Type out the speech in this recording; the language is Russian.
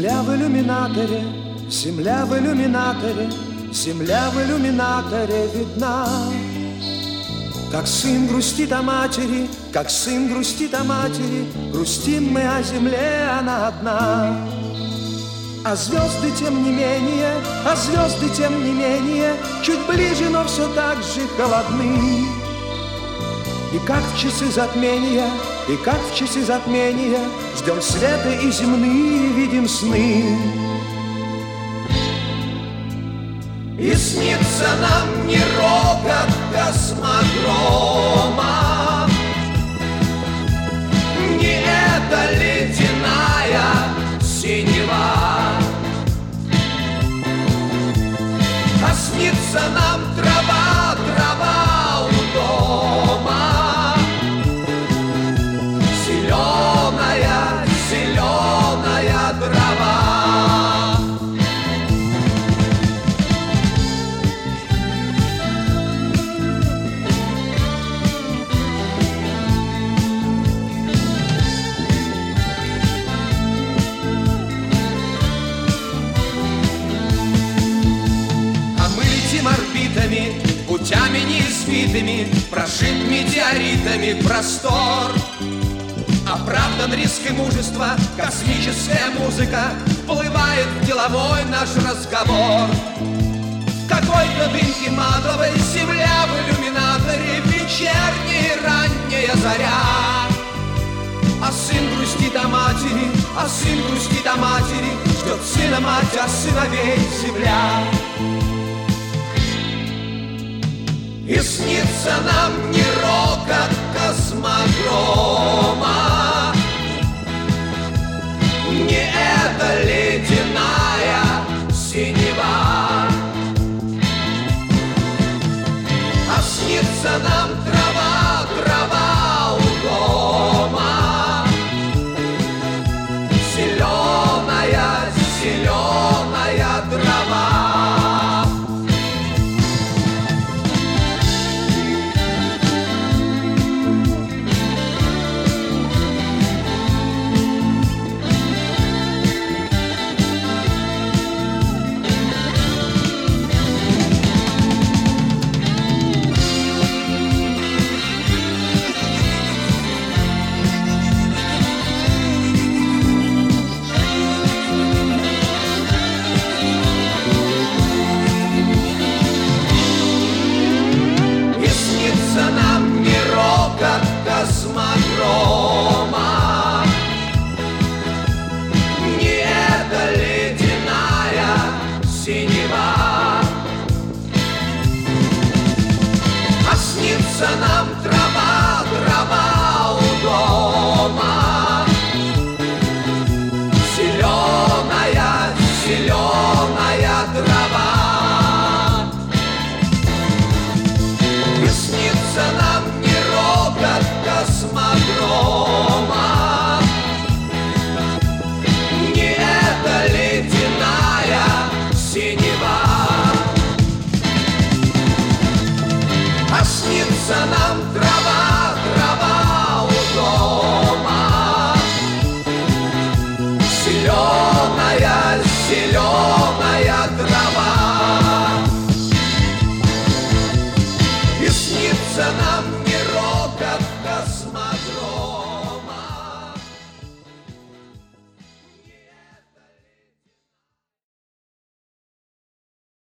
Земля в иллюминаторе, земля в иллюминаторе, земля в иллюминаторе видна. Как сын грустит о матери, как сын грустит о матери, грустим мы о земле, она одна. А звезды тем не менее, а звезды тем не менее, чуть ближе, но все так же холодны. И как в часы затмения, и как в часы затмения, ждем света и земные видим сны. И снится нам не рокот космодрома, не эта ледяная синева, а снится нам трава, трава у дома, зеленая, зеленая трава. Орбитами, путями неизвитыми, прошит метеоритами простор. Оправдан риск и мужество, космическая музыка, вплывает в деловой наш разговор. Какой-то дымки матовой, земля в иллюминаторе, вечерняя ранняя заря. А сын грустит о матери, а сын грустит о матери, ждет сына мать, а сыновей земля. И снится нам не рокот космодрома, не эта ледяная синева, а снится нам трава, трава у дома, зеленая, зеленая трава. Космодрома, не эта ледяная синева, а снится нам трава, трава у дома, зеленая, зеленая трава. И снится нам не рокот космодрома, не эта ледяная синева, а снится нам трава,